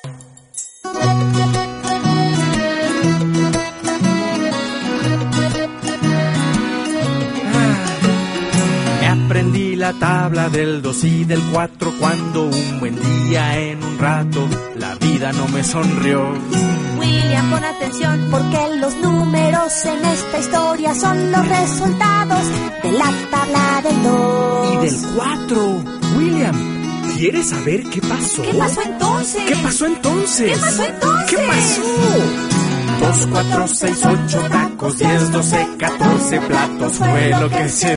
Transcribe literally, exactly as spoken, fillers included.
Aprendí la tabla del dos y del cuatro cuando un buen día en un rato la vida no me sonrió. William, pon atención, porque los números en esta historia son los resultados de la tabla del dos. Y del cuatro. William, ¿quieres saber qué pasó? ¿Qué pasó entonces? ¿Qué pasó entonces? ¿Qué pasó entonces? ¿Qué pasó? Dos, cuatro, seis, ocho tacos, diez, doce, catorce platos fue lo que se